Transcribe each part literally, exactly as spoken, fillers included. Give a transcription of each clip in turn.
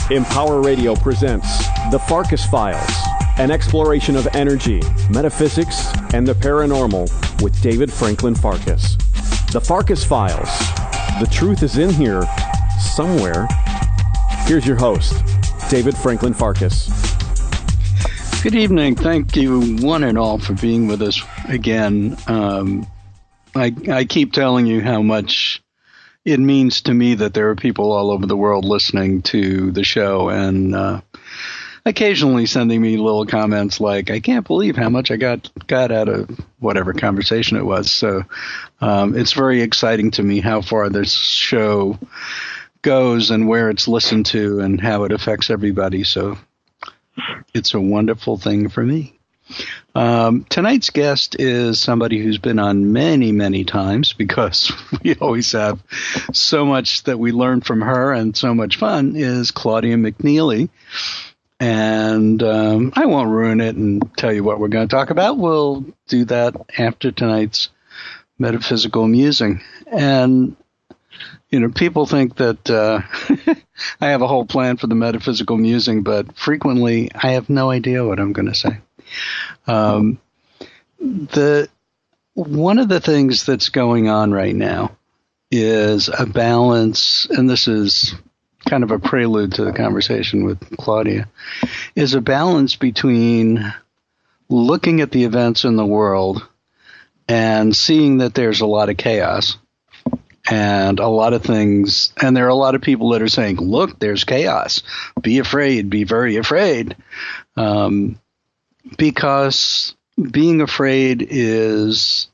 Empower Radio presents The Farkas Files, an exploration of energy, metaphysics, and the paranormal with David Franklin Farkas. The Farkas Files. The truth is in here somewhere. Here's your host, David Franklin Farkas. Good evening. Thank you, one and all, for being with us again. Um, I, I keep telling you how much it means to me that there are people all over the world listening to the show and uh, occasionally sending me little comments like, I can't believe how much I got got out of whatever conversation it was. So um, it's very exciting to me how far this show goes and where it's listened to and how it affects everybody. So it's a wonderful thing for me. Um, tonight's guest is somebody who's been on many, many times because we always have so much that we learn from her and so much fun, is Claudia McNeely. And um, I won't ruin it and tell you what we're going to talk about. We'll do that after tonight's metaphysical musing. And, you know, people think that uh, I have a whole plan for the metaphysical musing, but frequently I have no idea what I'm going to say. Um, the one of the things that's going on right now is a balance, and this is kind of a prelude to the conversation with Claudia, is a balance between looking at the events in the world and seeing that there's a lot of chaos and a lot of things, and there are a lot of people that are saying, look, there's chaos. Be afraid, be very afraid. Um, Because being afraid is,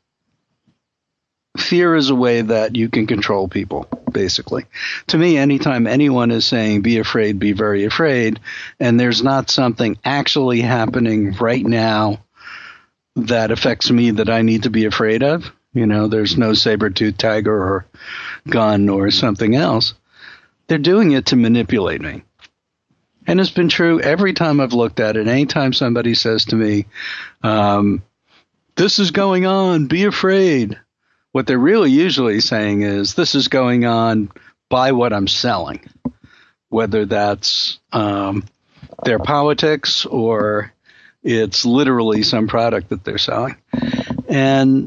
fear is a way that you can control people, basically. To me, anytime anyone is saying, be afraid, be very afraid, and there's not something actually happening right now that affects me that I need to be afraid of, you know, there's no saber-toothed tiger or gun or something else, they're doing it to manipulate me. And it's been true every time I've looked at it. Anytime somebody says to me, um, this is going on, be afraid. What they're really usually saying is, this is going on, buy what I'm selling. Whether that's um, their politics or it's literally some product that they're selling. And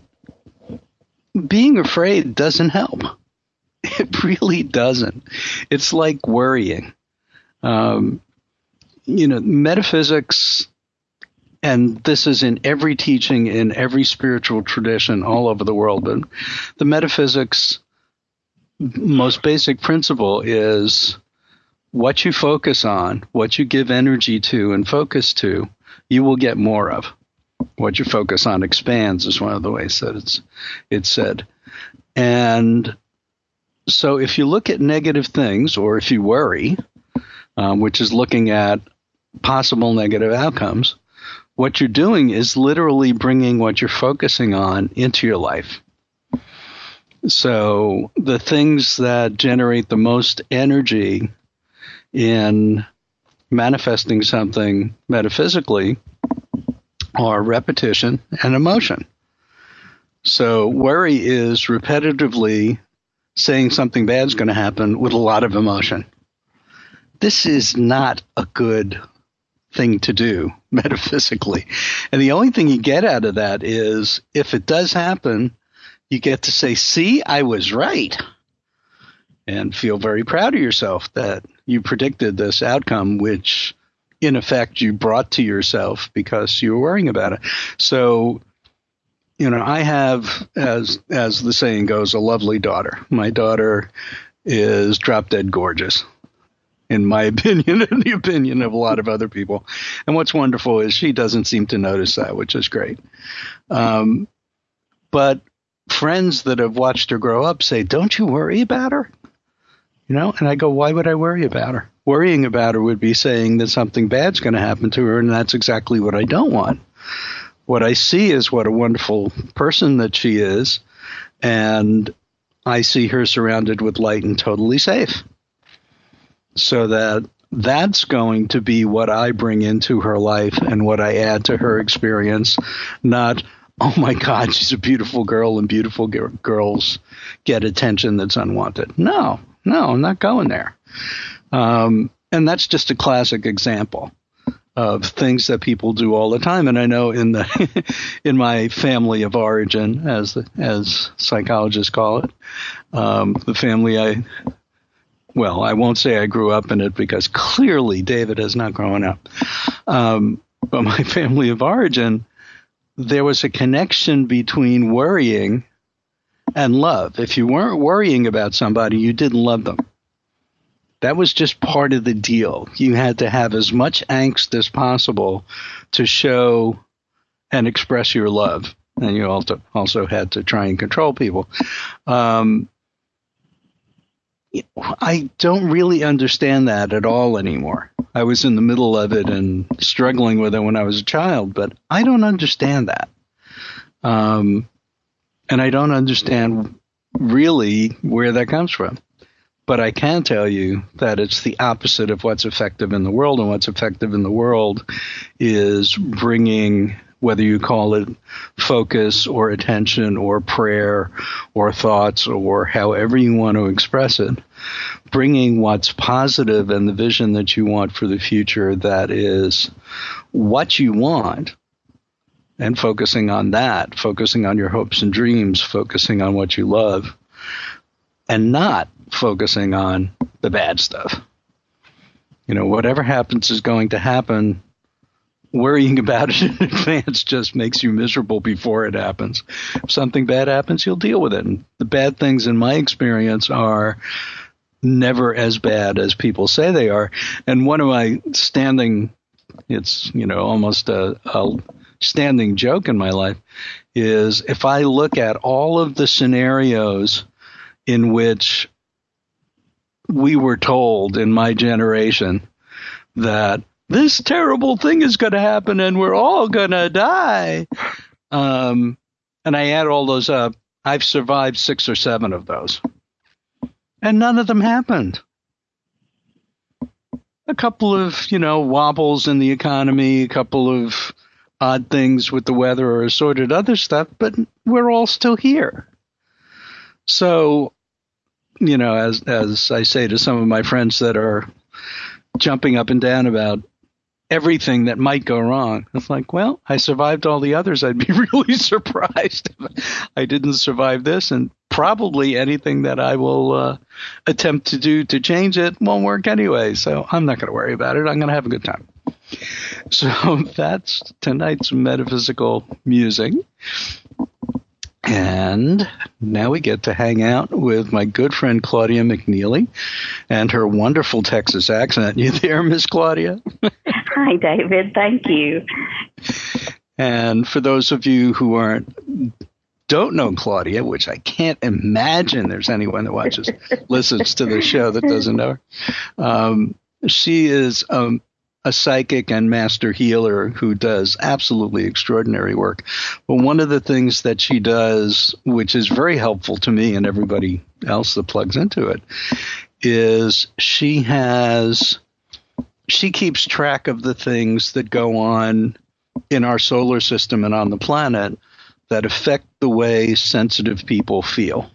being afraid doesn't help. It really doesn't. It's like worrying. Um, you know, metaphysics, and this is in every teaching, in every spiritual tradition all over the world, but the metaphysics most basic principle is what you focus on, what you give energy to and focus to, you will get more of. What you focus on expands is one of the ways that it's, it's said. And so if you look at negative things, or if you worry, Um, which is looking at possible negative outcomes, what you're doing is literally bringing what you're focusing on into your life. So the things that generate the most energy in manifesting something metaphysically are repetition and emotion. So worry is repetitively saying something bad is going to happen with a lot of emotion. This is not a good thing to do metaphysically. And the only thing you get out of that is, if it does happen, you get to say, see, I was right. And feel very proud of yourself that you predicted this outcome, which in effect you brought to yourself because you were worrying about it. So, you know, I have, as, as the saying goes, a lovely daughter. My daughter is drop dead gorgeous, in my opinion, and the opinion of a lot of other people. And what's wonderful is she doesn't seem to notice that, which is great. Um, but friends that have watched her grow up say, don't you worry about her? You know, and I go, why would I worry about her? Worrying about her would be saying that something bad's going to happen to her, and that's exactly what I don't want. What I see is what a wonderful person that she is, and I see her surrounded with light and totally safe. So that that's going to be what I bring into her life and what I add to her experience, not, oh my God, she's a beautiful girl and beautiful g- girls get attention that's unwanted. No, no, I'm not going there. Um, and that's just a classic example of things that people do all the time. And I know in the in my family of origin, as as psychologists call it, um, the family I well, I won't say I grew up in it because clearly David has not grown up. Um, but my family of origin, there was a connection between worrying and love. If you weren't worrying about somebody, you didn't love them. That was just part of the deal. You had to have as much angst as possible to show and express your love. And you also also had to try and control people. Um, I don't really understand that at all anymore. I was in the middle of it and struggling with it when I was a child, but I don't understand that. Um, and I don't understand really where that comes from. But I can tell you that it's the opposite of what's effective in the world. And what's effective in the world is bringing, whether you call it focus or attention or prayer or thoughts or however you want to express it, bringing what's positive and the vision that you want for the future that is what you want, and focusing on that, focusing on your hopes and dreams, focusing on what you love, and not focusing on the bad stuff. You know, whatever happens is going to happen. Worrying about it in advance just makes you miserable before it happens. If something bad happens, you'll deal with it. And the bad things, in my experience, are never as bad as people say they are. And one of my standing, it's, you know, almost a, a standing joke in my life, is if I look at all of the scenarios in which we were told in my generation that this terrible thing is going to happen and we're all going to die. Um, and I add all those up. I've survived six or seven of those. And none of them happened. A couple of, you know, wobbles in the economy, a couple of odd things with the weather or assorted other stuff, but we're all still here. So, you know, as as I say to some of my friends that are jumping up and down about everything that might go wrong, it's like, well, I survived all the others. I'd be really surprised if I didn't survive this, and probably anything that I will uh, attempt to do to change it won't work anyway. So I'm not going to worry about it. I'm going to have a good time. So that's tonight's metaphysical musing. And now we get to hang out with my good friend Claudia McNeely and her wonderful Texas accent. You there, Miss Claudia? Hi, David. Thank you. And for those of you who aren't don't know Claudia, which I can't imagine there's anyone that watches listens to the show that doesn't know her, um, she is um, a psychic and master healer who does absolutely extraordinary work. But one of the things that she does, which is very helpful to me and everybody else that plugs into it, is she has she keeps track of the things that go on in our solar system and on the planet that affect the way sensitive people feel.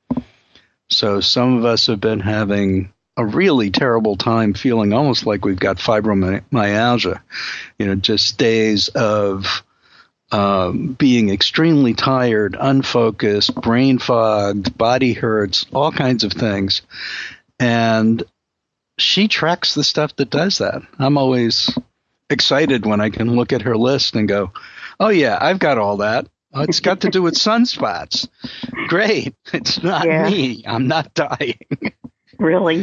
So some of us have been having a really terrible time feeling almost like we've got fibromyalgia, you know, just days of um, being extremely tired, unfocused, brain fogged, body hurts, all kinds of things. And she tracks the stuff that does that. I'm always excited when I can look at her list and go, oh, yeah, I've got all that. Oh, it's got to do with sunspots. Great. It's not yeah. me. I'm not dying. Really?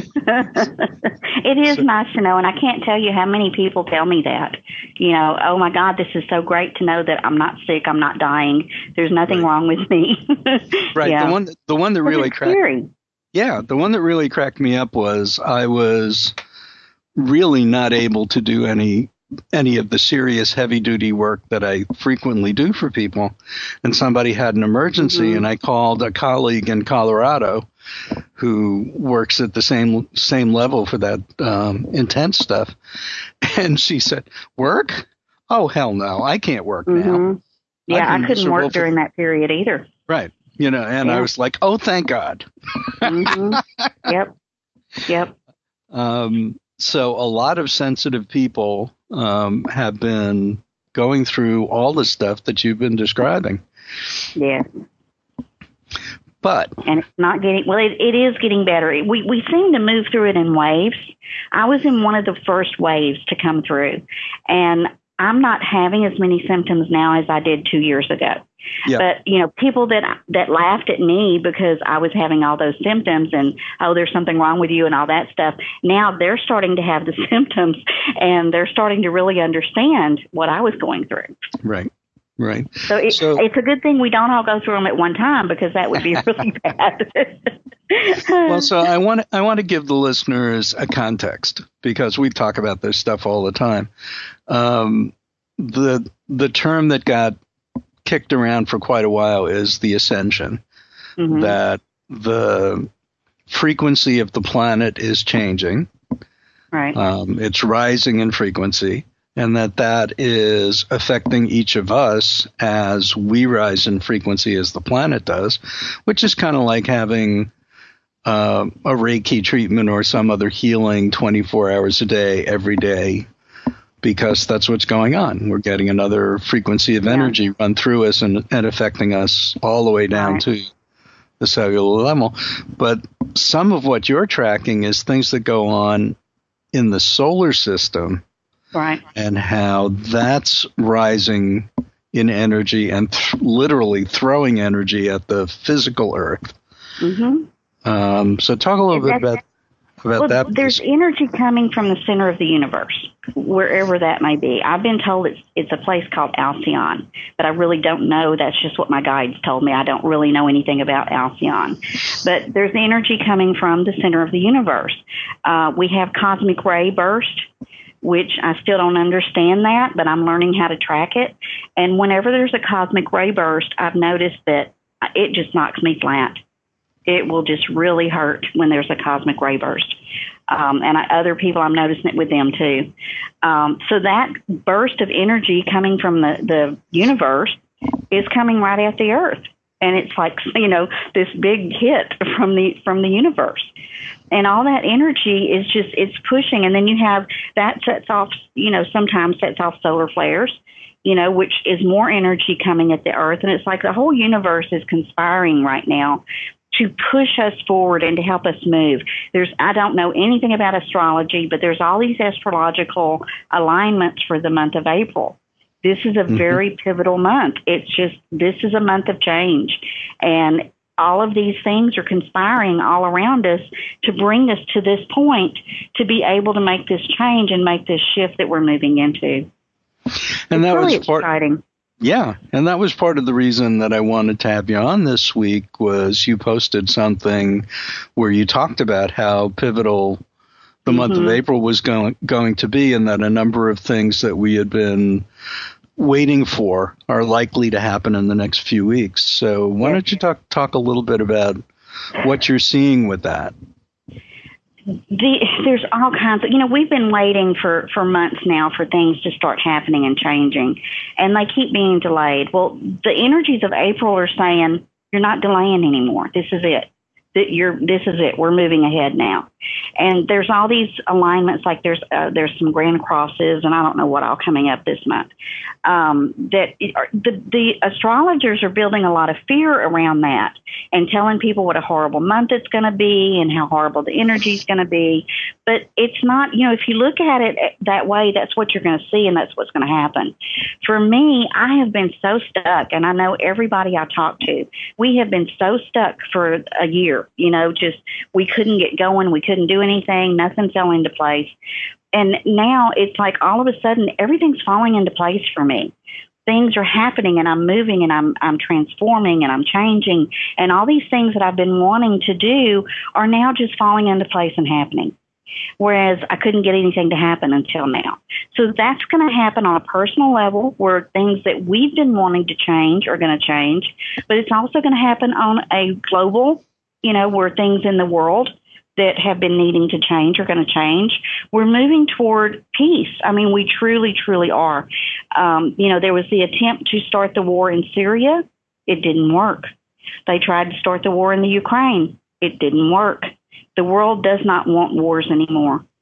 It is so nice to know, and I can't tell you how many people tell me that. You know, oh, my God, this is so great to know that I'm not sick, I'm not dying, there's nothing right. wrong with me. Right. Yeah. The one the one that really cracked scary. Yeah, the one that really cracked me up was I was really not able to do any any of the serious heavy-duty work that I frequently do for people, and somebody had an emergency, mm-hmm. and I called a colleague in Colorado who works at the same same level for that um, intense stuff, and she said, "Work? Oh, hell no, I can't work mm-hmm. now." Yeah, I couldn't work during for- that period either. Right. You know, and yeah. I was like, oh, thank God. mm-hmm. Yep. Yep. Um, so a lot of sensitive people um, have been going through all the stuff that you've been describing. Yeah. But and it's not getting well. It, it is getting better. We we seem to move through it in waves. I was in one of the first waves to come through, and I'm not having as many symptoms now as I did two years ago. Yeah. But you know, people that that laughed at me because I was having all those symptoms and oh, there's something wrong with you and all that stuff. Now they're starting to have the symptoms, and they're starting to really understand what I was going through. Right. Right. So, it, so it's a good thing we don't all go through them at one time, because that would be really bad. Well, so I want to, I want to give the listeners a context, because we talk about this stuff all the time. Um, the the term that got kicked around for quite a while is the ascension, mm-hmm. that the frequency of the planet is changing. Right. Um, it's rising in frequency. And that that is affecting each of us as we rise in frequency as the planet does, which is kind of like having uh, a Reiki treatment or some other healing twenty-four hours a day, every day, because that's what's going on. We're getting another frequency of energy yeah. run through us and, and affecting us all the way down right. to the cellular level. But some of what you're tracking is things that go on in the solar system. Right. And how that's rising in energy and th- literally throwing energy at the physical Earth. Mm-hmm. Um, so talk a little bit about, about well, that. There's energy coming from the center of the universe, wherever that may be. I've been told it's, it's a place called Alcyon, but I really don't know. That's just what my guides told me. I don't really know anything about Alcyon. But there's energy coming from the center of the universe. Uh, we have cosmic ray burst, which I still don't understand that, but I'm learning how to track it. And whenever there's a cosmic ray burst, I've noticed that it just knocks me flat. It will just really hurt when there's a cosmic ray burst. Um, and I, other people, I'm noticing it with them too. Um, so that burst of energy coming from the, the universe is coming right at the Earth. And it's like, you know, this big hit from the from the universe. And all that energy is just, it's pushing. And then you have, that sets off, you know, sometimes sets off solar flares, you know, which is more energy coming at the Earth. And it's like the whole universe is conspiring right now to push us forward and to help us move. There's, I don't know anything about astrology, but there's all these astrological alignments for the month of April. This is a mm-hmm. very pivotal month. It's just, this is a month of change. And all of these things are conspiring all around us to bring us to this point to be able to make this change and make this shift that we're moving into. And that it's really was part, exciting. Yeah, and that was part of the reason that I wanted to have you on this week, was you posted something where you talked about how pivotal the mm-hmm. month of April was going going to be, and that a number of things that we had been waiting for are likely to happen in the next few weeks. So why don't you talk talk a little bit about what you're seeing with that? The, there's all kinds of, you know, we've been waiting for, for months now for things to start happening and changing, and they keep being delayed. Well, the energies of April are saying, you're not delaying anymore. This is it. That you're, this is it. We're moving ahead now. And there's all these alignments, like there's uh, there's some grand crosses, and I don't know what all coming up this month. Um, that are, the the astrologers are building a lot of fear around that and telling people what a horrible month it's going to be and how horrible the energy is going to be. But it's not, you know, if you look at it that way, that's what you're going to see, and that's what's going to happen. For me, I have been so stuck, and I know everybody I talk to, we have been so stuck for a year. You know, just we couldn't get going, we couldn't do anything, nothing fell into place. And now it's like all of a sudden everything's falling into place for me. Things are happening, and I'm moving, and I'm I'm transforming, and I'm changing, and all these things that I've been wanting to do are now just falling into place and happening. Whereas I couldn't get anything to happen until now. So that's going to happen on a personal level, where things that we've been wanting to change are going to change, but it's also going to happen on a global, you know, where things in the world that have been needing to change are going to change. We're moving toward peace. I mean, we truly, truly are. Um, you know, there was the attempt to start the war in Syria. It didn't work. They tried to start the war in the Ukraine. It didn't work. The world does not want wars anymore.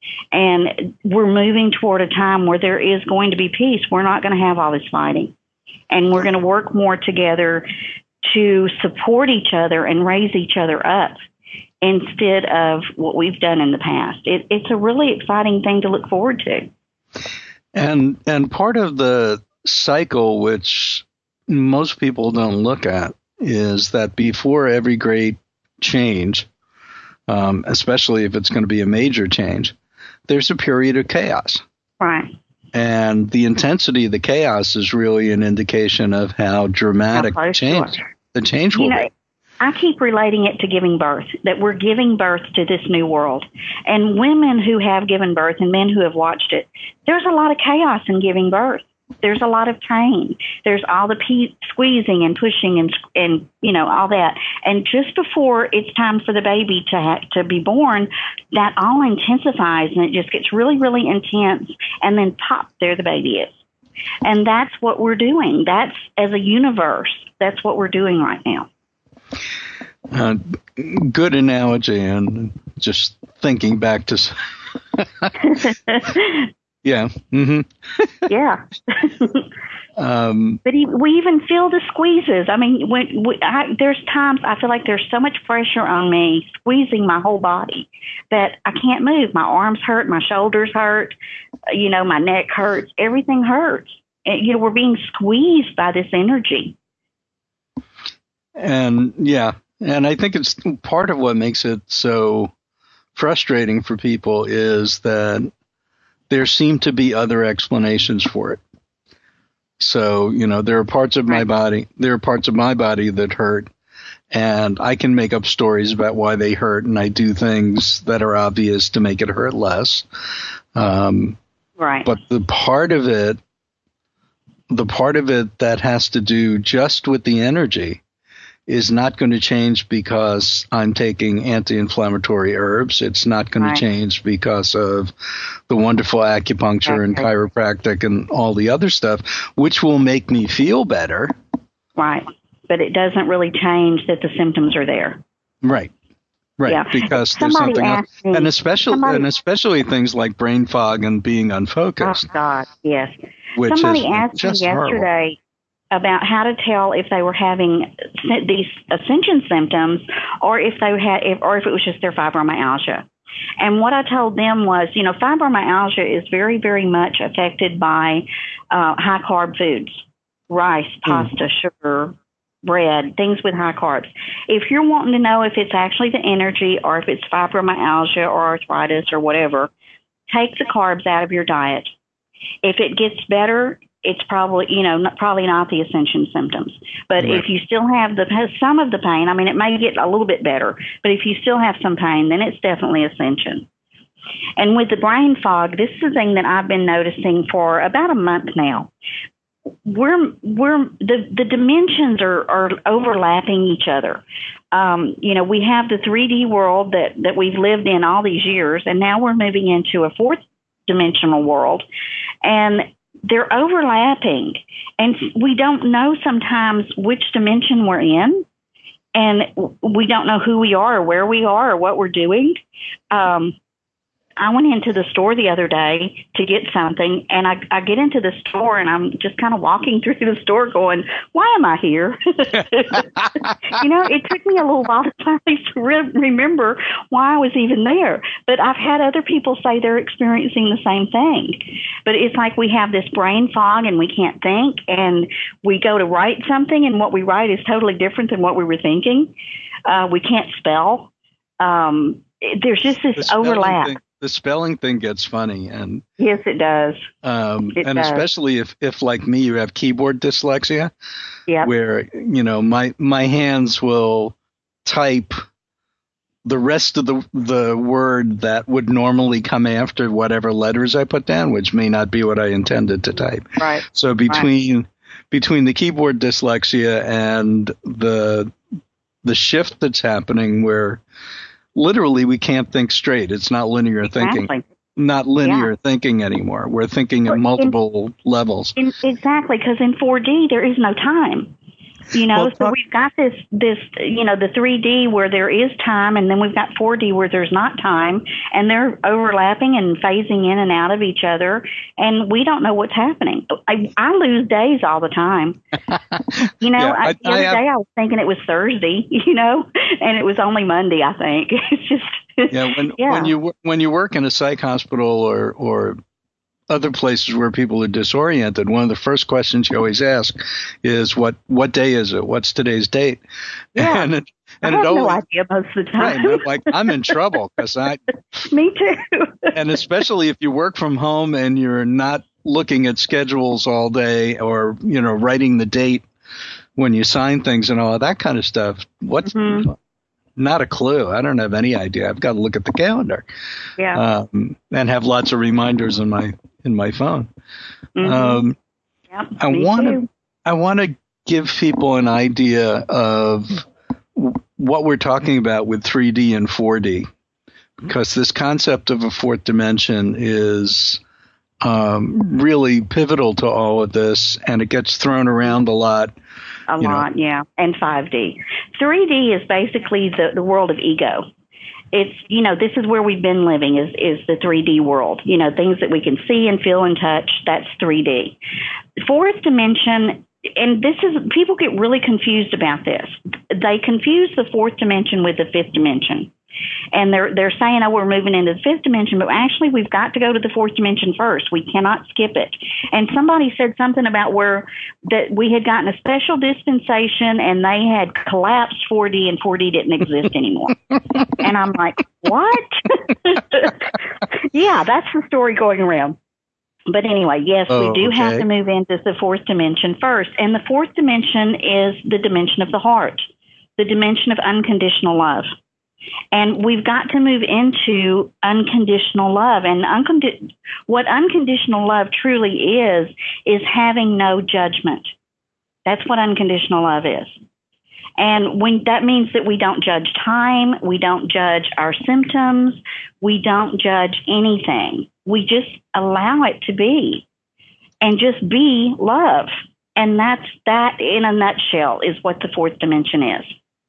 And we're moving toward a time where there is going to be peace. We're not going to have all this fighting. And we're going to work more together to support each other and raise each other up instead of what we've done in the past. It, it's a really exciting thing to look forward to. And and part of the cycle, which most people don't look at, is that before every great change, um, especially if it's going to be a major change, there's a period of chaos. Right. And the intensity of the chaos is really an indication of how dramatic How the change, the change will you know, be. I keep relating it to giving birth, that we're giving birth to this new world. And women who have given birth and men who have watched it, there's a lot of chaos in giving birth. There's a lot of pain. There's all the pe- squeezing and pushing and, and, you know, all that. And just before it's time for the baby to ha- to be born, that all intensifies and it just gets really, really intense. And then pop, there the baby is. And that's what we're doing. That's, as a universe, that's what we're doing right now. Uh, good analogy, and just thinking back to... Yeah. Mm-hmm. Yeah. um, but he, we even feel the squeezes. I mean, when we, I, there's times I feel like there's so much pressure on me, squeezing my whole body, that I can't move. My arms hurt, my shoulders hurt, you know, my neck hurts. Everything hurts. And, you know, we're being squeezed by this energy. And yeah, and I think it's part of what makes it so frustrating for people is that there seem to be other explanations for it. So, you know, there are parts of my body, there are parts of my body that hurt, and I can make up stories about why they hurt, and I do things that are obvious to make it hurt less. Um, right. But the part of it, the part of it that has to do just with the energy is not going to change because I'm taking anti-inflammatory herbs. It's not going right. to change because of the wonderful acupuncture and chiropractic and all the other stuff, which will make me feel better. Right. But it doesn't really change that the symptoms are there. Right. Right. Yeah. Because somebody there's something else. Me, and especially somebody, and especially things like brain fog and being unfocused. Oh, God, yes. Which somebody is asked just me yesterday horrible. About how to tell if they were having these ascension symptoms, or if they had, if, or if it was just their fibromyalgia. And what I told them was, you know, fibromyalgia is very, very much affected by uh, high carb foods, rice, pasta, mm. sugar, bread, things with high carbs. If you're wanting to know if it's actually the energy, or if it's fibromyalgia or arthritis or whatever, take the carbs out of your diet. If it gets better, it's probably, you know, not, probably not the ascension symptoms. But right. if you still have the some of the pain, I mean, it may get a little bit better, but if you still have some pain, then it's definitely ascension. And with the brain fog, this is a thing that I've been noticing for about a month now. We're we're the the dimensions are, are overlapping each other. Um, you know, we have the three D world that that we've lived in all these years, and now we're moving into a fourth dimensional world, and they're overlapping, and we don't know sometimes which dimension we're in, and we don't know who we are or where we are or what we're doing. Um, I went into the store the other day to get something, and I, I get into the store, and I'm just kind of walking through the store going, why am I here? You know, it took me a little while to finally re- remember why I was even there. But I've had other people say they're experiencing the same thing. But it's like we have this brain fog, and we can't think, and we go to write something, and what we write is totally different than what we were thinking. Uh, we can't spell. Um, there's just this overlap. Thing. The spelling thing gets funny, and yes, it does. Um, it and does. especially if, if, like me, you have keyboard dyslexia, yep. where you know my my hands will type the rest of the the word that would normally come after whatever letters I put down, which may not be what I intended to type. Right. So between right. between the keyboard dyslexia and the the shift that's happening, where literally, we can't think straight. It's not linear thinking. Exactly. Not linear yeah. thinking anymore. We're thinking at multiple in, levels. In, exactly, because in four D, there is no time. You know, Well, so we've got this, this, you know, the three D where there is time, and then we've got four D where there's not time, and they're overlapping and phasing in and out of each other, and we don't know what's happening. I, I lose days all the time. You know, Yeah, I, I- the other I have- day I was thinking it was Thursday, you know, and it was only Monday, I think. It's just, Yeah, when yeah. when you wo- when you work in a psych hospital or or other places where people are disoriented, one of the first questions you always ask is what what day is it? What's today's date? Yeah. And it, I and have it always, no idea most of the right, time. and I'm like I'm in trouble because I Me too. and especially if you work from home and you're not looking at schedules all day or you know writing the date when you sign things and all that kind of stuff. What's Mm-hmm. Not a clue. I don't have any idea. I've got to look at the calendar. Yeah. Um, and have lots of reminders in my in my phone. Mhm. Um, Yep, I me want too. to I want to give people an idea of w- what we're talking about with three D and four D, because this concept of a fourth dimension is um, really pivotal to all of this, and it gets thrown around a lot. A you know. lot, yeah. And five D. three D is basically the, the world of ego. It's, you know, this is where we've been living is, is the three D world. You know, things that we can see and feel and touch, that's three D. Fourth dimension, and this is, people get really confused about this. They confuse the fourth dimension with the fifth dimension. And they're they're saying, oh, we're moving into the fifth dimension, but actually we've got to go to the fourth dimension first. We cannot skip it. And somebody said something about where that we had gotten a special dispensation and they had collapsed four D and four D didn't exist anymore. And I'm like, what? Yeah, that's the story going around. But anyway, yes, Oh, we do okay. have to move into the fourth dimension first. And the fourth dimension is the dimension of the heart, the dimension of unconditional love. And we've got to move into unconditional love. And uncondi- what unconditional love truly is, is having no judgment. That's what unconditional love is. And when that means that we don't judge time, we don't judge our symptoms, we don't judge anything. We just allow it to be and just be love. And that's that in a nutshell is what the fourth dimension is.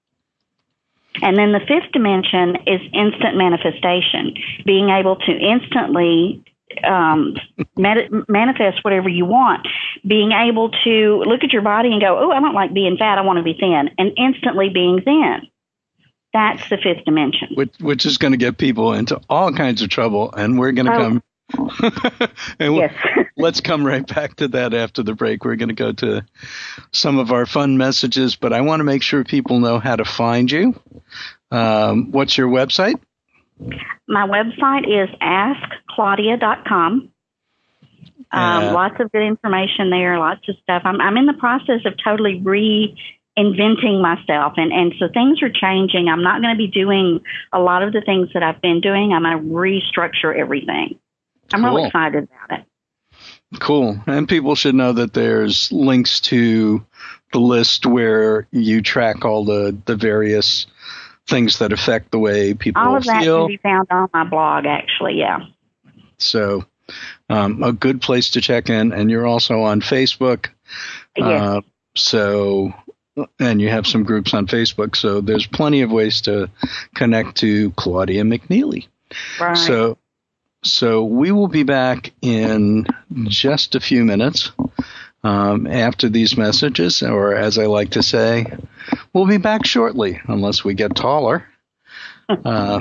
And then the fifth dimension is instant manifestation, being able to instantly um, med- manifest whatever you want, being able to look at your body and go, oh, I don't like being fat, I want to be thin, and instantly being thin. That's the fifth dimension. Which, which is going to get people into all kinds of trouble, and we're going to Oh. come. and we'll- Yes. Let's come right back to that after the break. We're going to go to some of our fun messages, but I want to make sure people know how to find you. Um, what's your website? My website is ask claudia dot com. Um, Uh, lots of good information there, lots of stuff. I'm, I'm in the process of totally reinventing myself, and, and so things are changing. I'm not going to be doing a lot of the things that I've been doing. I'm going to restructure everything. I'm Cool. really excited about it. Cool. And people should know that there's links to the list where you track all the, the various things that affect the way people All of that feel. can be found on my blog, actually, yeah. So um, a good place to check in. And you're also on Facebook. Yes. Uh, so, and you have some groups on Facebook. So there's plenty of ways to connect to Claudia McNeely. Right. So, so we will be back in just a few minutes um, after these messages, or as I like to say, we'll be back shortly, unless we get taller. Uh,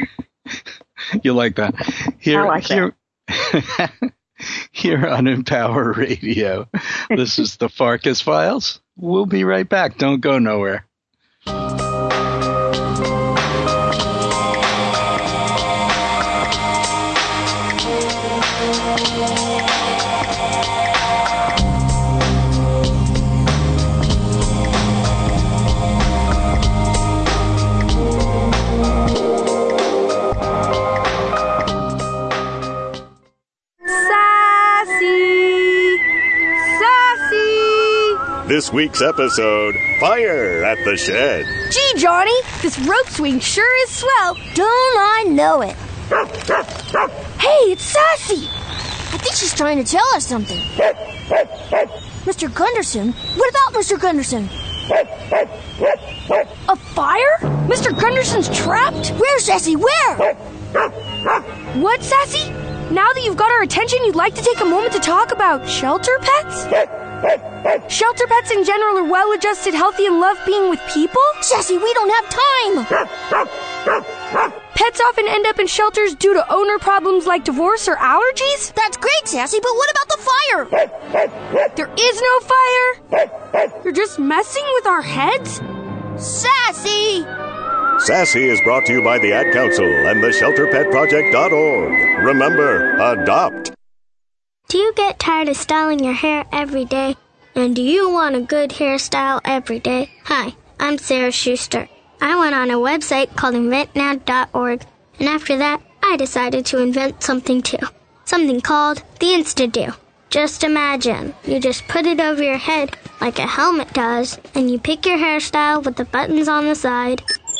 you like that? Here, I like here, here on Empower Radio. This is the Farkas Files. We'll be right back. Don't go nowhere. Sassy! Sassy! This week's episode, Fire at the Shed. Gee, Johnny, this rope swing sure is swell. Don't I know it? Hey, it's Sassy! I think she's trying to tell us something. Mister Gunderson? What about Mister Gunderson? A fire? Mister Gunderson's trapped? Where, Sassy? Where? What, Sassy? Now that you've got our attention, you'd like to take a moment to talk about shelter pets? Shelter pets in general are well-adjusted, healthy, and love being with people? Sassy, we don't have time! Pets often end up in shelters due to owner problems like divorce or allergies? That's great, Sassy, but what about the fire? There is no fire! You're just messing with our heads? Sassy! Sassy is brought to you by the Ad Council and the shelter pet project dot org. Remember, adopt. Do you get tired of styling your hair every day? And do you want a good hairstyle every day? Hi, I'm Sarah Schuster. I went on a website called invent now dot org, and after that, I decided to invent something too. Something called the Insta-Do. Just imagine, you just put it over your head like a helmet does, and you pick your hairstyle with the buttons on the side,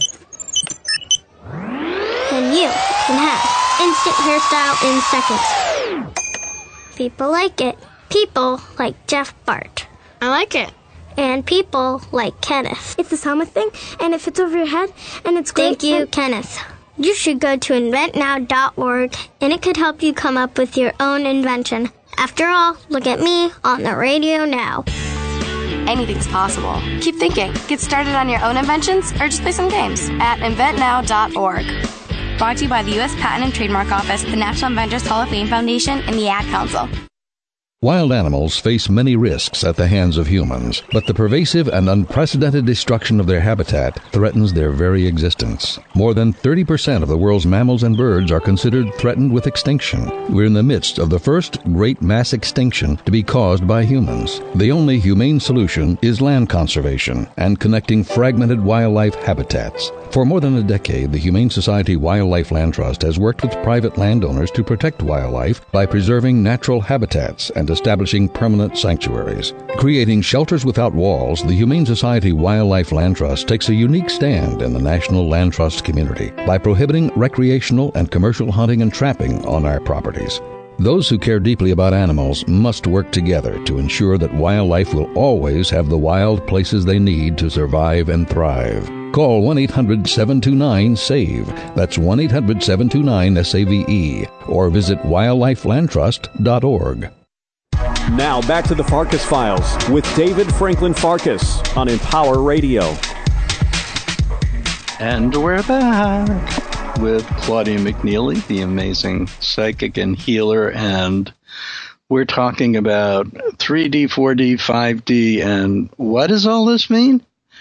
and you can have instant hairstyle in seconds. People like it. People like Jeff Bart. I like it. And people like Kenneth. It's this helmet thing, and it fits over your head, and it's great. Thank you, and- Kenneth. You should go to invent now dot org, and it could help you come up with your own invention. After all, look at me on the radio now. Anything's possible. Keep thinking. Get started on your own inventions, or just play some games at invent now dot org. Brought to you by the U S Patent and Trademark Office, the National Inventors Hall of Fame Foundation, and the Ad Council. Wild animals face many risks at the hands of humans, but the pervasive and unprecedented destruction of their habitat threatens their very existence. More than thirty percent of the world's mammals and birds are considered threatened with extinction. We're in the midst of the first great mass extinction to be caused by humans. The only humane solution is land conservation and connecting fragmented wildlife habitats. For more than a decade, the Humane Society Wildlife Land Trust has worked with private landowners to protect wildlife by preserving natural habitats and establishing permanent sanctuaries. Creating shelters without walls, the Humane Society Wildlife Land Trust takes a unique stand in the national land trust community by prohibiting recreational and commercial hunting and trapping on our properties. Those who care deeply about animals must work together to ensure that wildlife will always have the wild places they need to survive and thrive. Call one eight hundred seven two nine SAVE. That's one eight hundred seven two nine S A V E. Or visit wildlife land trust dot org. Now back to the Farkas Files with David Franklin Farkas on Empower Radio. And we're back with Claudia McNeely, the amazing psychic and healer, and we're talking about three D, four D, five D, and what does all this mean?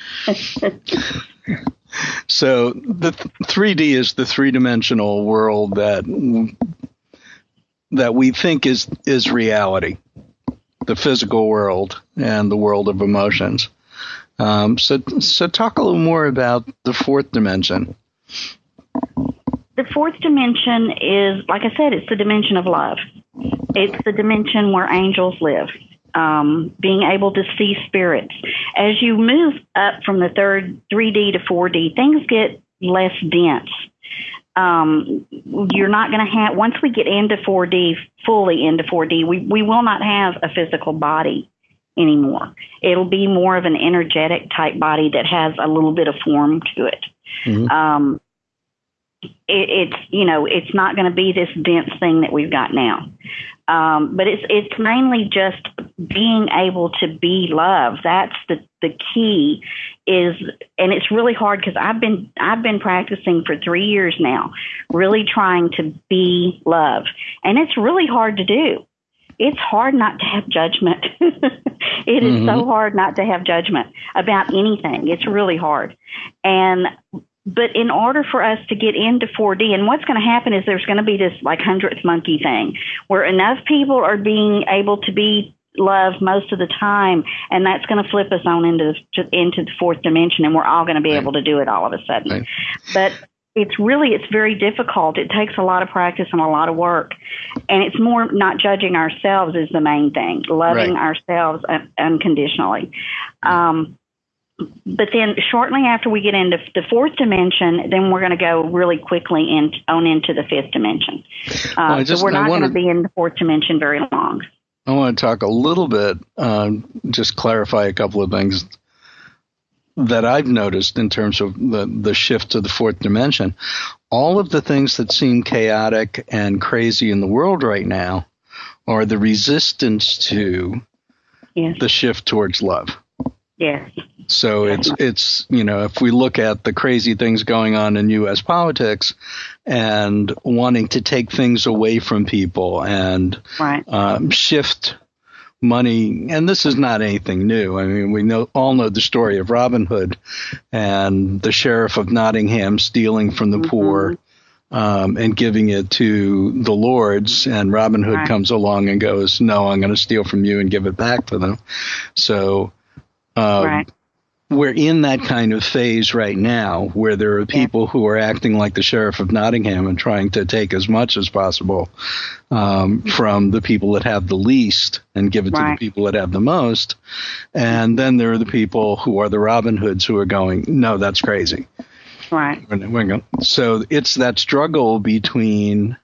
So the th- three D is the three-dimensional world that that we think is is reality, the physical world and the world of emotions. Um, so, so talk a little more about the fourth dimension. The fourth dimension is, like I said, it's the dimension of love. It's the dimension where angels live. Um, being able to see spirits. As you move up from the third three D to four D, things get less dense. Um, you're not going to have, once we get into four D, fully into four D, we, we will not have a physical body anymore. It'll be more of an energetic type body that has a little bit of form to it. Mm-hmm. Um, it it's, you know, it's not going to be this dense thing that we've got now. Um, but it's it's mainly just being able to be love. That's the, the key is, and it's really hard because I've been I've been practicing for three years now, really trying to be love, and it's really hard to do. It's hard not to have judgment. It is mm-hmm. so hard not to have judgment about anything. It's really hard, and. But in order for us to get into four D, and what's going to happen is there's going to be this like hundredth monkey thing where enough people are being able to be loved most of the time, and that's going to flip us on into the, into the fourth dimension, and we're all going to be right. able to do it all of a sudden. Right. But it's really, it's very difficult. It takes a lot of practice and a lot of work, and it's more not judging ourselves is the main thing, loving right. ourselves un- unconditionally. Um But then shortly after we get into the fourth dimension, then we're going to go really quickly in, on into the fifth dimension. Uh, well, just, so we're not going to be in the fourth dimension very long. I want to talk a little bit, um, just clarify a couple of things. that I've noticed in terms of the, the shift to the fourth dimension, all of the things that seem chaotic and crazy in the world right now are the resistance to yes. the shift towards love. Yes. So it's, it's, you know, if we look at the crazy things going on in U S politics and wanting to take things away from people and right. um, shift money, and this is not anything new. I mean, we know all know the story of Robin Hood and the sheriff of Nottingham stealing from the mm-hmm. poor um, and giving it to the lords, and Robin Hood right. comes along and goes, no, I'm going to steal from you and give it back to them. So uh, right. we're in that kind of phase right now where there are people yeah. who are acting like the sheriff of Nottingham and trying to take as much as possible um, from the people that have the least and give it right. to the people that have the most. And then there are the people who are the Robin Hoods who are going, no, that's crazy. Right. We're, we're going, so it's that struggle between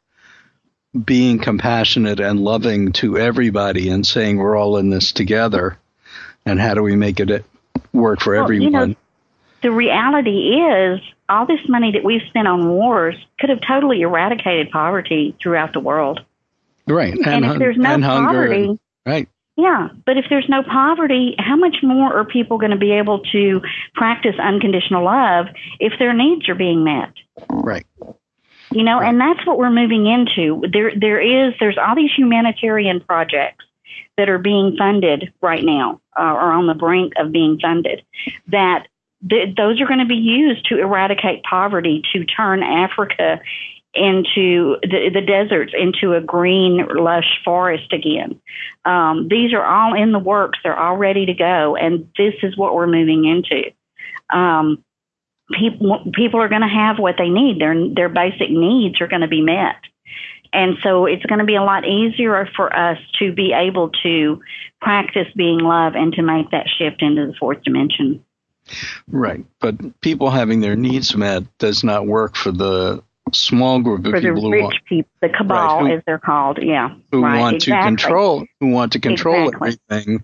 being compassionate and loving to everybody and saying we're all in this together, and how do we make it work for well, everyone. You know, the reality is all this money that we've spent on wars could have totally eradicated poverty throughout the world. Right. And, and if there's no and poverty, hunger, right. Yeah, but if there's no poverty, how much more are people going to be able to practice unconditional love if their needs are being met? Right. You know, right. and that's what we're moving into. There, there is, there's all these humanitarian projects that are being funded right now, uh, or on the brink of being funded, that th- those are going to be used to eradicate poverty, to turn Africa into the, the deserts, into a green, lush forest again. Um, these are all in the works. They're all ready to go, and this is what we're moving into. Um, people, people are going to have what they need. Their, their basic needs are going to be met. And so it's going to be a lot easier for us to be able to practice being love and to make that shift into the fourth dimension. Right. But people having their needs met does not work for the small group of for people the who rich want, people, the cabal, right, who, as they're called. Yeah. Who right, want exactly. to control, who want to control exactly. everything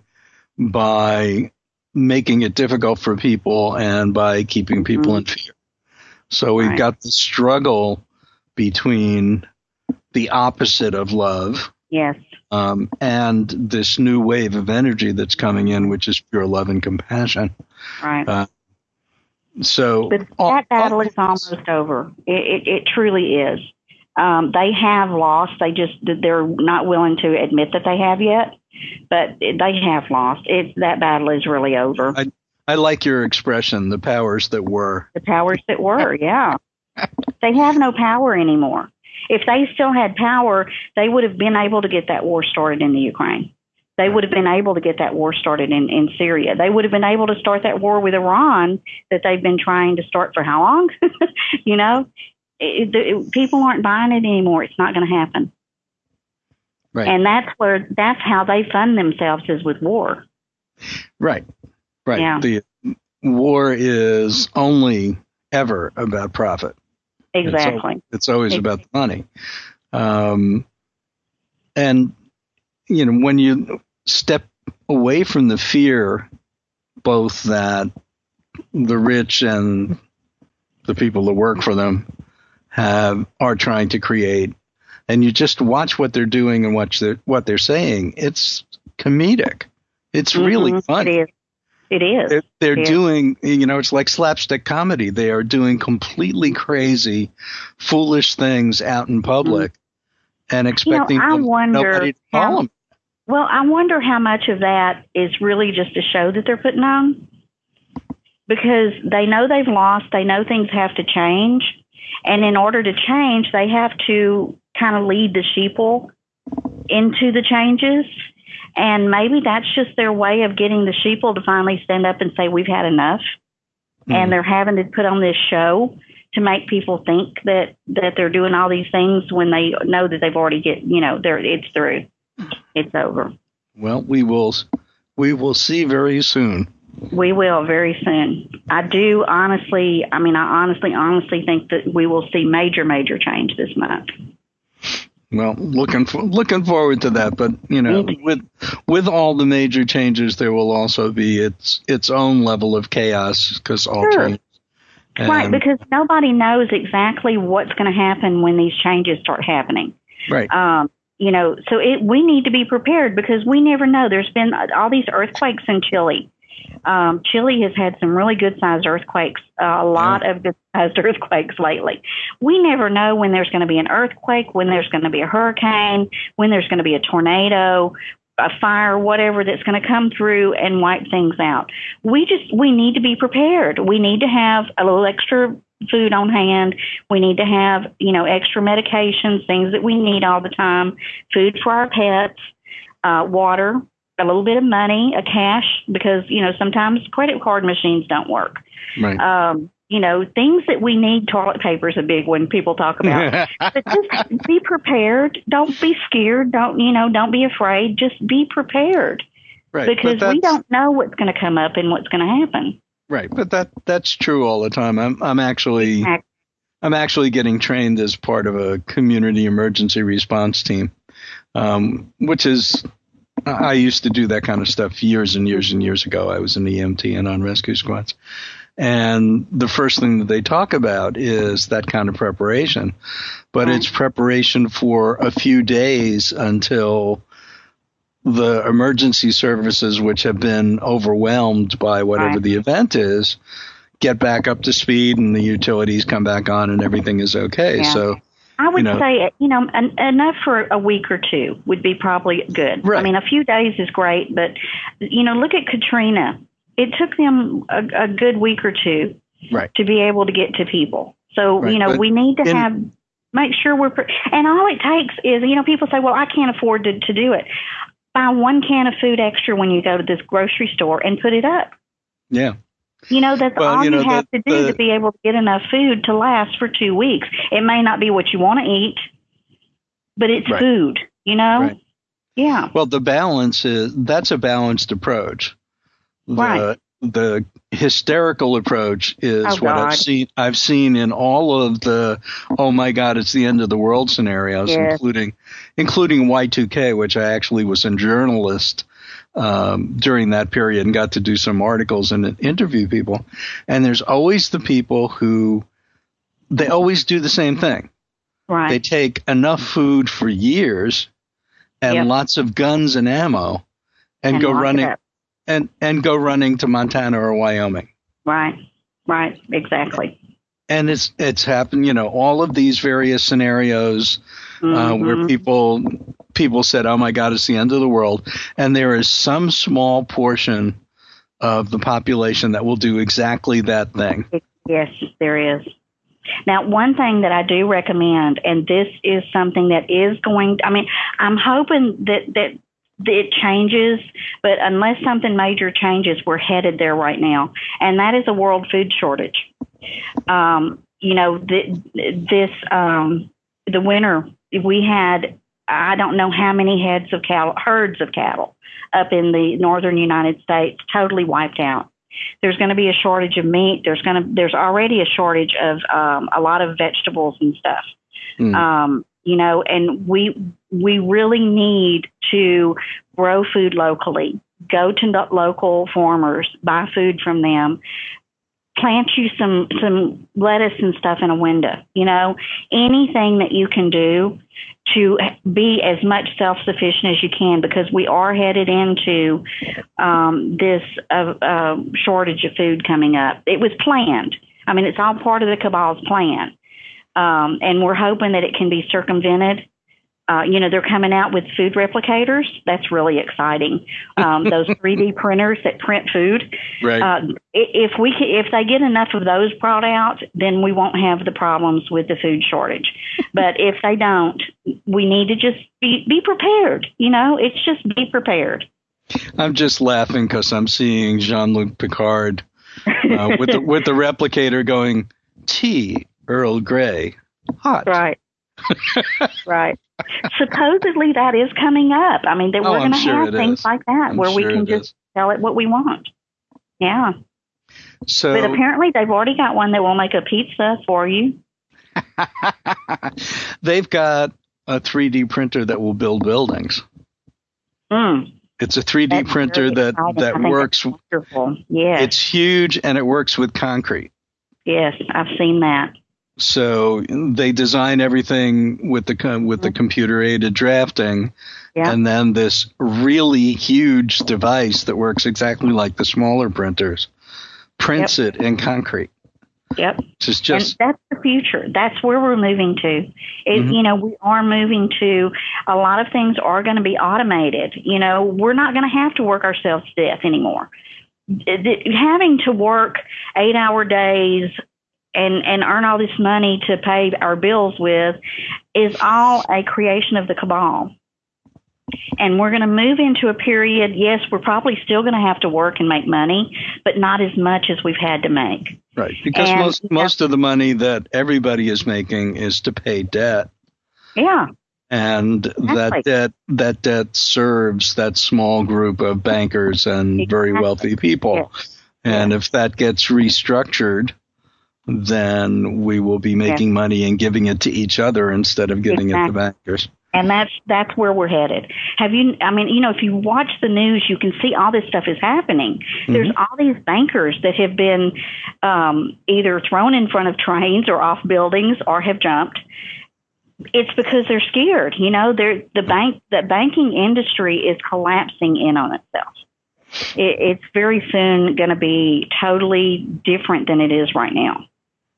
by making it difficult for people and by keeping people mm-hmm. in fear. So we've right. got the struggle between the opposite of love, yes, um, and this new wave of energy that's coming in, which is pure love and compassion. Right. Uh, so but that all, battle all is almost over. It, it, it truly is. Um, they have lost. They just they're not willing to admit that they have yet, but they have lost. It that battle is really over. I, I like your expression, the powers that were. The powers that were, yeah. They have no power anymore. If they still had power, they would have been able to get that war started in the Ukraine. They would have been able to get that war started in, in Syria. They would have been able to start that war with Iran that they've been trying to start for how long? You know, it, it, people aren't buying it anymore. It's not going to happen. Right. And that's where, that's how they fund themselves, is with war. Right. Right. Yeah. The war is only ever about profit. Exactly. It's always, it's always exactly. about the money. Um, and, you know, when you step away from the fear, both that the rich and the people that work for them have are trying to create, and you just watch what they're doing and watch their, what they're saying, it's comedic. It's mm-hmm. really fun. It is. It is. They're, they're it doing, is. you know, it's like slapstick comedy. They are doing completely crazy, foolish things out in public mm-hmm. and expecting you know, I them, wonder nobody to how, follow them. Well, I wonder how much of that is really just a show that they're putting on, because they know they've lost. They know things have to change. And in order to change, they have to kind of lead the sheeple into the changes. And maybe that's just their way of getting the sheeple to finally stand up and say, we've had enough. Mm-hmm. And they're having to put on this show to make people think that, that they're doing all these things when they know that they've already get, you know, they're, it's through. It's over. Well, we will, we will see very soon. We will very soon. I do honestly, I mean, I honestly, honestly think that we will see major, major change this month. Well, looking for, looking forward to that, but you know, with with all the major changes, there will also be its its own level of chaos because all Sure. change. Right, because nobody knows exactly what's going to happen when these changes start happening. Right. Um, you know, so it, we need to be prepared because we never know. There's been all these earthquakes in Chile. Um, Chile has had some really good-sized earthquakes, uh, a lot yeah. of good-sized earthquakes lately. We never know when there's going to be an earthquake, when there's going to be a hurricane, when there's going to be a tornado, a fire, whatever that's going to come through and wipe things out. We just, we need to be prepared. We need to have a little extra food on hand. We need to have, you know, extra medications, things that we need all the time, food for our pets, uh, water, a little bit of money, a cash, because, you know, sometimes credit card machines don't work. Right. Um, you know, things that we need. Toilet paper is a big one people talk about. But just be prepared. Don't be scared. Don't, you know, don't be afraid. Just be prepared. Right. Because we don't know what's going to come up and what's going to happen. Right. But that that's true all the time. I'm I'm actually I'm actually getting trained as part of a community emergency response team, um, which is I used to do that kind of stuff years and years and years ago. I was an E M T and on rescue squads. And the first thing that they talk about is that kind of preparation. But it's preparation for a few days until the emergency services, which have been overwhelmed by whatever right. the event is, get back up to speed and the utilities come back on and everything is okay. Yeah. So I would you know, say, you know, en- enough for a week or two would be probably good. Right. I mean, a few days is great, but, you know, look at Katrina. It took them a, a good week or two right. to be able to get to people. So, right. you know, but we need to in, have, make sure we're, pre- and all it takes is, you know, people say, well, I can't afford to, to do it. Buy one can of food extra when you go to this grocery store and put it up. Yeah. You know, that's well, all you, know, you have the, to do the, to be able to get enough food to last for two weeks. It may not be what you want to eat, but it's right. food, you know? Right. Yeah. Well, the balance is, that's a balanced approach. The, right. The hysterical approach is oh, what God. I've seen. I've seen in all of the "oh my God, it's the end of the world" scenarios, yes. including including Y two K, which I actually was a journalist um, during that period and got to do some articles and interview people. And there's always the people who they always do the same thing. Right. They take enough food for years and yep. lots of guns and ammo, and, and go running. And and go running to Montana or Wyoming. Right, right, exactly. And it's it's happened, you know, all of these various scenarios mm-hmm. uh, where people people said, "Oh my God, it's the end of the world," and there is some small portion of the population that will do exactly that thing. Yes, there is. Now, one thing that I do recommend, and this is something that is going. I mean, I'm hoping that that. It changes, but unless something major changes, we're headed there right now, and that is a world food shortage. Um, you know, th- this um, the winter we had, I don't know how many heads of cattle, herds of cattle, up in the northern United States, totally wiped out. There's going to be a shortage of meat. There's going to there's already a shortage of um, a lot of vegetables and stuff. Mm. Um, you know, and we we really need to grow food locally, go to the local farmers, buy food from them, plant you some, some lettuce and stuff in a window, you know, anything that you can do to be as much self-sufficient as you can, because we are headed into um, this uh, uh, shortage of food coming up. It was planned. I mean, it's all part of the cabal's plan. Um, and we're hoping that it can be circumvented. Uh, you know, they're coming out with food replicators. That's really exciting. Um, those three D printers that print food. Right. Uh, if we if they get enough of those brought out, then we won't have the problems with the food shortage. But if they don't, we need to just be, be prepared. You know, it's just be prepared. I'm just laughing because I'm seeing Jean-Luc Picard uh, with the, with the replicator going, tea, Earl Grey, hot. Right. Right. Supposedly that is coming up. I mean, that oh, we're going to sure have things is. like that I'm where sure we can just is. tell it what we want. Yeah. So, but apparently they've already got one that will make a pizza for you. They've got a three D printer that will build buildings. Mm. It's a three D That's printer really that, exciting. that I think works. that's wonderful. Yes. It's huge, and it works with concrete. Yes, I've seen that. So they design everything with the with the computer-aided drafting, yeah. and then this really huge device that works exactly like the smaller printers prints yep. it in concrete. Yep. Just, just and that's the future. That's where we're moving to. It, mm-hmm. You know, we are moving to a lot of things are going to be automated. You know, we're not going to have to work ourselves to death anymore. Having to work eight-hour days and, and earn all this money to pay our bills with is all a creation of the cabal. And we're going to move into a period, yes, we're probably still going to have to work and make money, but not as much as we've had to make. Right, because and, most most of the money that everybody is making is to pay debt. Yeah. And exactly. that debt that debt serves that small group of bankers and exactly. very wealthy people. Yes. And yes. if that gets restructured, then we will be making yes. money and giving it to each other instead of giving exactly. it to bankers. And that's that's where we're headed. Have you? I mean, you know, if you watch the news, you can see all this stuff is happening. Mm-hmm. There's all these bankers that have been um, either thrown in front of trains or off buildings or have jumped. It's because they're scared. You know, they're the bank. The banking industry is collapsing in on itself. It, it's very soon going to be totally different than it is right now.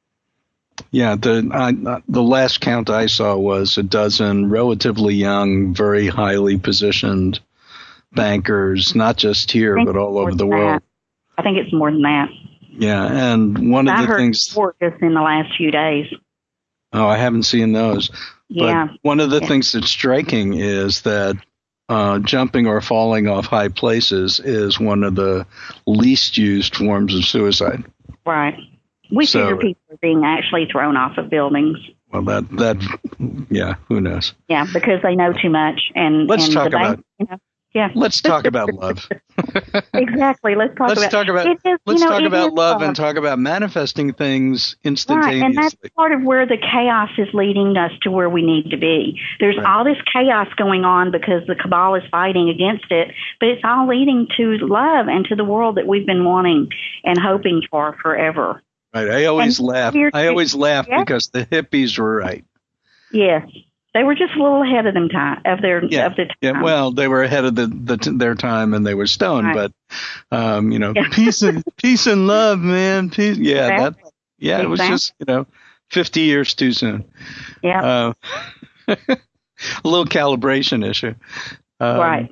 Yeah, the I, the last count I saw was a dozen relatively young, very highly positioned bankers, not just here, but all over the world. I think it's more than that. Yeah, and one of I the heard things... I heard just in the last few days. Oh, I haven't seen those. Yeah. But one of the yeah. things that's striking is that uh, jumping or falling off high places is one of the least used forms of suicide. Right. We so, figure people are being actually thrown off of buildings. Well, that, that, yeah, who knows? Yeah, because they know too much. And let's and talk the bank, about, you know, yeah. let's talk about love. Exactly. Let's talk let's about, talk about, it is, let's you know, talk about love fun. and talk about manifesting things instantaneously. Right, and that's part of where the chaos is leading us to where we need to be. There's right. all this chaos going on because the cabal is fighting against it, but it's all leading to love and to the world that we've been wanting and hoping for forever. Right. I always and laugh. I always laugh yes. because the hippies were right. Yes. They were just a little ahead of them time of their yeah. of the time. Yeah, well, they were ahead of the, the their time and they were stoned, right. but um, you know, yeah. peace and peace and love, man. Peace. Yeah, exactly. that yeah, exactly. It was just, you know, fifty years too soon. Yeah. Uh, a little calibration issue. Um, right.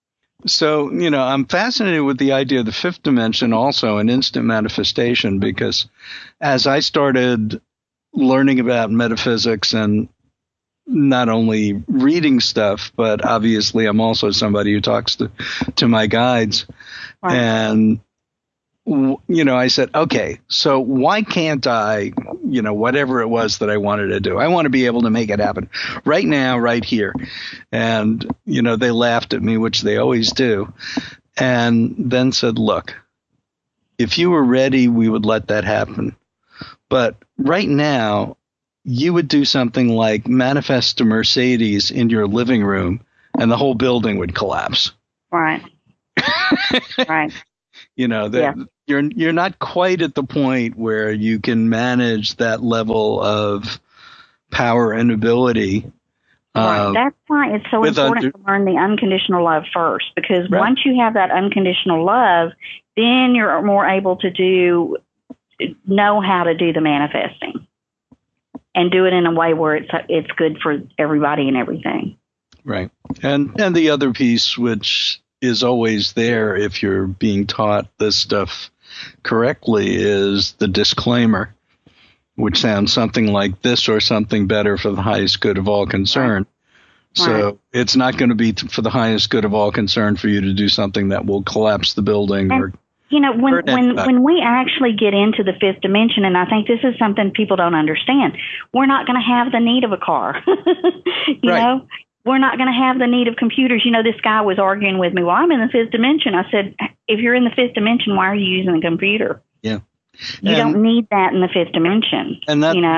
So, you know, I'm fascinated with the idea of the fifth dimension also, an instant manifestation, because as I started learning about metaphysics and not only reading stuff, but obviously I'm also somebody who talks to, to my guides. Right. And, you know, I said, okay, so why can't I, you know, whatever it was that I wanted to do, I want to be able to make it happen right now, right here. And, you know, they laughed at me, which they always do, and then said, look, if you were ready, we would let that happen. But right now, you would do something like manifest a Mercedes in your living room and the whole building would collapse. Right. Right. You know, that yeah. you're you're not quite at the point where you can manage that level of power and ability. Right. Uh, That's why it's so important under- to learn the unconditional love first, because right. once you have that unconditional love, then you're more able to do know how to do the manifesting and do it in a way where it's it's good for everybody and everything. Right. And and the other piece, which is always there if you're being taught this stuff correctly, is the disclaimer, which sounds something like this or something better for the highest good of all concerned. Right. So right. it's not going to be t- for the highest good of all concerned for you to do something that will collapse the building. And, or you know, when, when, when we actually get into the fifth dimension, and I think this is something people don't understand, we're not going to have the need of a car. you right. know? We're not going to have the need of computers. You know, this guy was arguing with me, well, I'm in the fifth dimension. I said, if you're in the fifth dimension, why are you using a computer? Yeah. You and, don't need that in the fifth dimension. And that, you know? that's,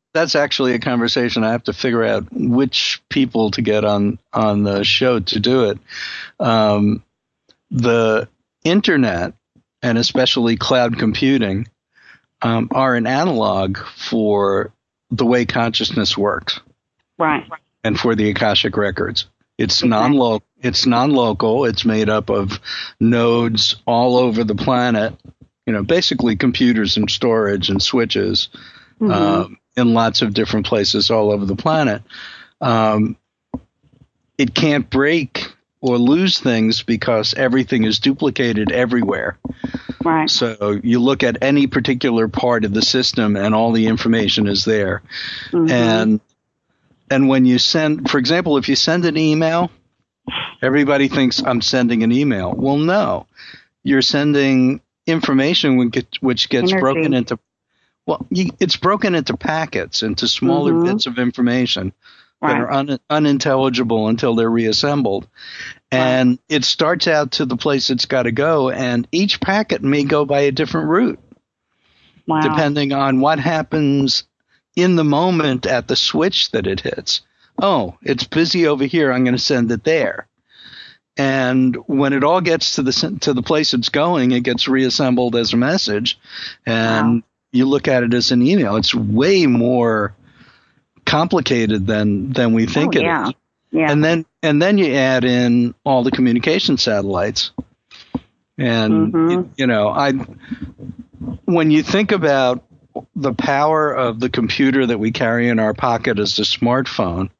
that's actually a conversation. I have to figure out which people to get on, on the show to do it. Um, the internet, and especially cloud computing, um, are an analog for the way consciousness works. Right. And for the Akashic records. It's exactly. non-local. It's non-local. It's made up of nodes all over the planet. You know, basically computers and storage and switches mm-hmm. um, in lots of different places all over the planet. Um, it can't break or lose things because everything is duplicated everywhere. Right. So you look at any particular part of the system and all the information is there. Mm-hmm. And and when you send, for example, if you send an email, everybody thinks I'm sending an email. Well, no, you're sending information which gets Energy. broken into, well, you, it's broken into packets, into smaller mm-hmm. bits of information right. that are un, unintelligible until they're reassembled. And right. it starts out to the place it's got to go, and each packet may go by a different route, wow. depending on what happens in the moment at the switch that it hits. Oh, it's busy over here. I'm going to send it there. And when it all gets to the to the place it's going, it gets reassembled as a message, and wow. you look at it as an email. It's way more complicated than than we think oh, it yeah. is. Yeah. And then and then you add in all the communication satellites, and mm-hmm. you, you know, I when you think about the power of the computer that we carry in our pocket as a smartphone,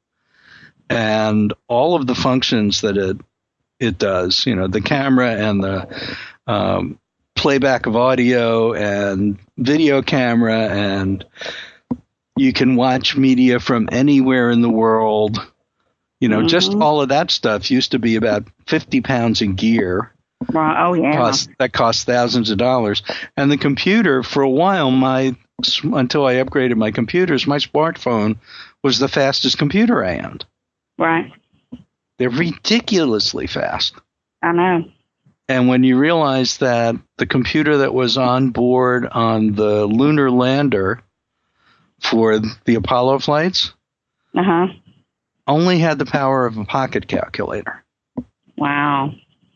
and all of the functions that it it does, you know, the camera and the um, playback of audio and video camera, and you can watch media from anywhere in the world. You know, mm-hmm. just all of that stuff used to be about fifty pounds in gear. Right. Oh, yeah. Cost, that cost thousands of dollars. And the computer, for a while, my until I upgraded my computers, my smartphone was the fastest computer I owned. Right. They're ridiculously fast. I know. And when you realize that the computer that was on board on the lunar lander for the Apollo flights uh-huh. only had the power of a pocket calculator. Wow.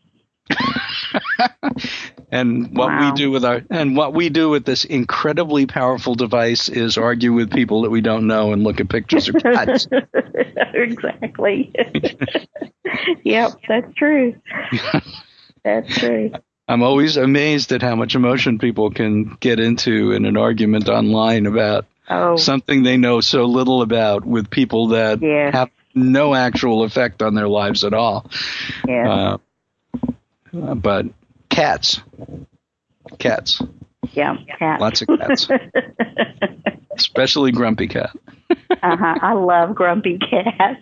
And what wow. we do with our and what we do with this incredibly powerful device is argue with people that we don't know and look at pictures of cats. Exactly. Yep, that's true. That's true. I'm always amazed at how much emotion people can get into in an argument online about oh. something they know so little about with people that yeah. have no actual effect on their lives at all. Yeah. Uh, but cats. Cats. Yeah, cats. Lots of cats. Especially Grumpy Cat. Uh-huh. I love Grumpy Cat.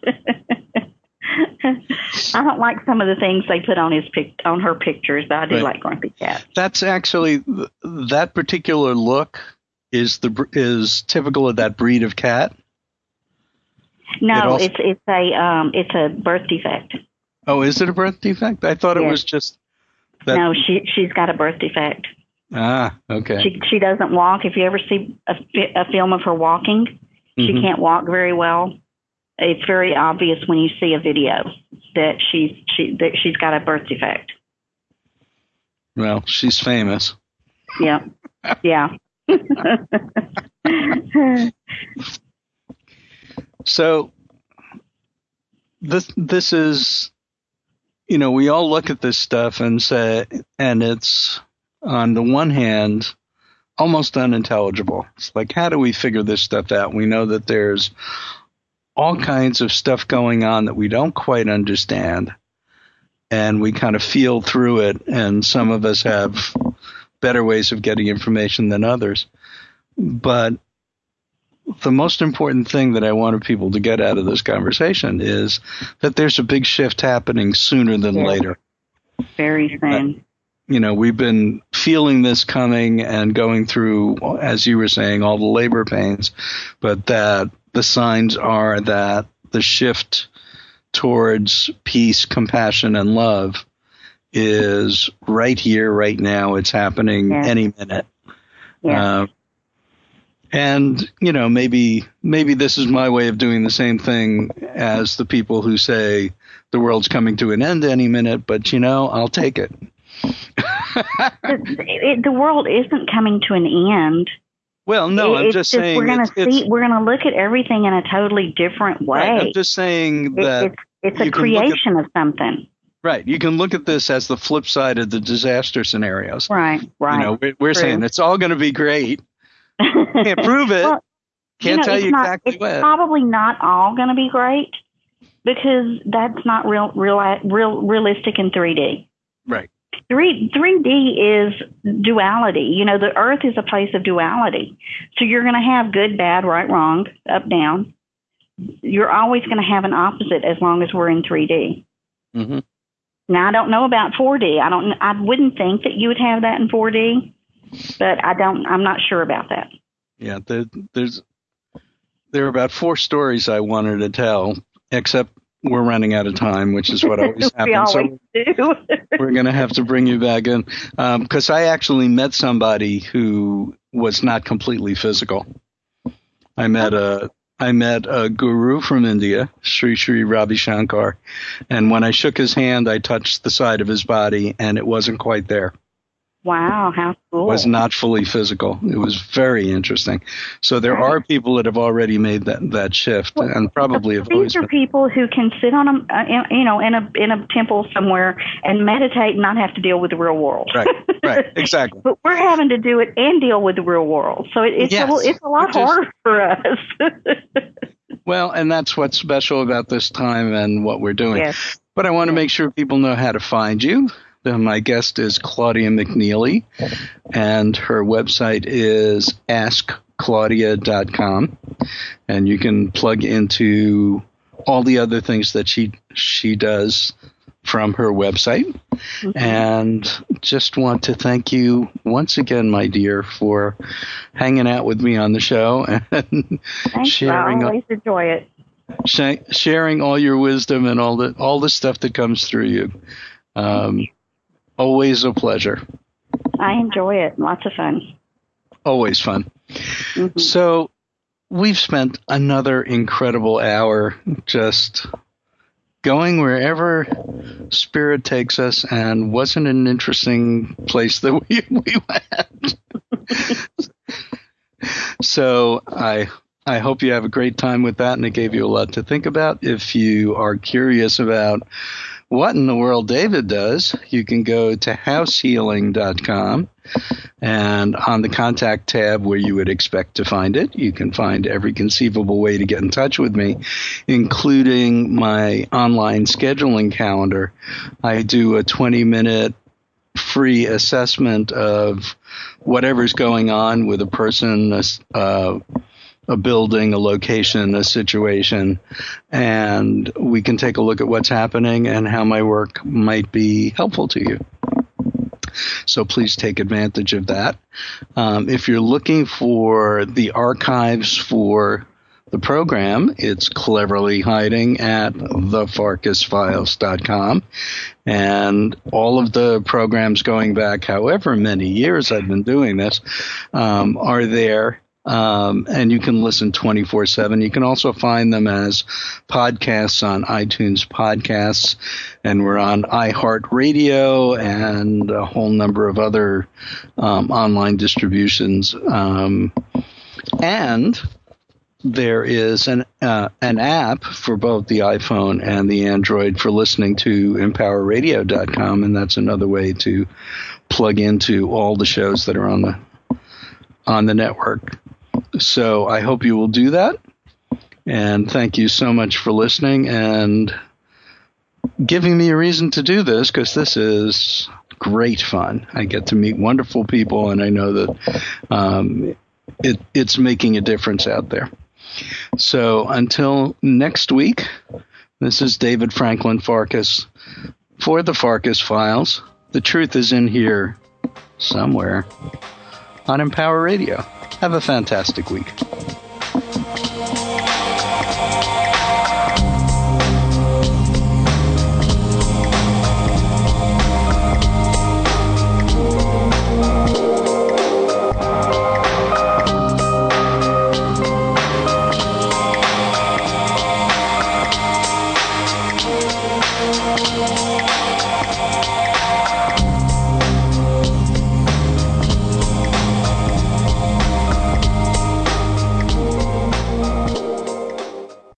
I don't like some of the things they put on his pic- on her pictures, but I do right. like Grumpy Cat. That's actually that particular look is the is typical of that breed of cat. No, it also, it's it's a um it's a birth defect. Oh, is it a birth defect? I thought yes. it was just that. No, she she's got a birth defect. Ah, okay. She she doesn't walk. If you ever see a, a film of her walking, she mm-hmm. can't walk very well. It's very obvious when you see a video that she's she that she's got a birth defect. Well, she's famous. Yeah, yeah. So this this is, you know, we all look at this stuff and say, and it's on the one hand almost unintelligible. It's like, how do we figure this stuff out? We know that there's all kinds of stuff going on that we don't quite understand, and we kind of feel through it, and some of us have better ways of getting information than others. But the most important thing that I wanted people to get out of this conversation is that there's a big shift happening sooner than yeah. later. Very soon. Uh, you know, we've been feeling this coming and going through, as you were saying, all the labor pains, but that the signs are that the shift towards peace, compassion, and love is right here, right now. It's happening yeah. any minute. Yeah. Uh, And, you know, maybe maybe this is my way of doing the same thing as the people who say the world's coming to an end any minute, but, you know, I'll take it. it, it the world isn't coming to an end. Well, no, it, I'm just saying we're going to it's, see it's, we're going to look at everything in a totally different way. Right, I'm just saying that it, it's, it's a creation at, of something. Right. You can look at this as the flip side of the disaster scenarios. Right, right. You know, we're, we're saying it's all going to be great. Can't prove it. Well, Can't you know, tell you not, exactly it's when. It's probably not all going to be great because that's not real, real, real, realistic in three D. Right. Three three D is duality. You know, the Earth is a place of duality. So you're going to have good, bad, right, wrong, up, down. You're always going to have an opposite as long as we're in three D. Mm-hmm. Now I don't know about four D. I don't. I wouldn't think that you would have that in four D. But I don't. I'm not sure about that. Yeah, there, there's there are about four stories I wanted to tell, except we're running out of time, which is what always happens. we always so do. We're going to have to bring you back in because um, I actually met somebody who was not completely physical. I met a I met a guru from India, Sri Sri Ravi Shankar, and when I shook his hand, I touched the side of his body, and it wasn't quite there. Wow, how cool. Was not fully physical. It was very interesting. So there are people that have already made that, that shift well, and probably have these always are been. people who can sit on a, uh, in, you know, in a in a temple somewhere and meditate and not have to deal with the real world. Right, right, exactly. But we're having to do it and deal with the real world. So it, it's, yes, a, it's a lot just, harder for us. Well, and that's what's special about this time and what we're doing. Yes. But I want to yes. make sure people know how to find you. My guest is Claudia McNeely, and her website is ask claudia dot com, and you can plug into all the other things that she she does from her website. Mm-hmm. And just want to thank you once again, my dear, for hanging out with me on the show and Thanks, sharing. I always enjoy it. Sh- sharing all your wisdom and all the all the stuff that comes through you. Um, Always a pleasure. I enjoy it. Lots of fun. Always fun. Mm-hmm. So we've spent another incredible hour just going wherever Spirit takes us, and wasn't an interesting place that we, we went. So I I hope you have a great time with that, and it gave you a lot to think about. If you are curious about what in the world David does, you can go to house healing dot com, and on the contact tab where you would expect to find it, you can find every conceivable way to get in touch with me, including my online scheduling calendar. I do a twenty minute free assessment of whatever's going on with a person, uh, a building, a location, a situation, and we can take a look at what's happening and how my work might be helpful to you. So please take advantage of that. Um, if you're looking for the archives for the program, it's cleverly hiding at the farkas files dot com. And all of the programs going back however many years I've been doing this um, are there. Um, and you can listen twenty-four seven. You can also find them as podcasts on iTunes Podcasts, and we're on iHeartRadio and a whole number of other um, online distributions. Um, and there is an uh, an app for both the iPhone and the Android for listening to empower radio dot com, and that's another way to plug into all the shows that are on the on the network. So I hope you will do that. And thank you so much for listening and giving me a reason to do this, because this is great fun. I get to meet wonderful people, and I know that um, it, it's making a difference out there. So until next week, this is David Franklin Farkas for the Farkas Files. The truth is in here somewhere on Empower Radio. Have a fantastic week.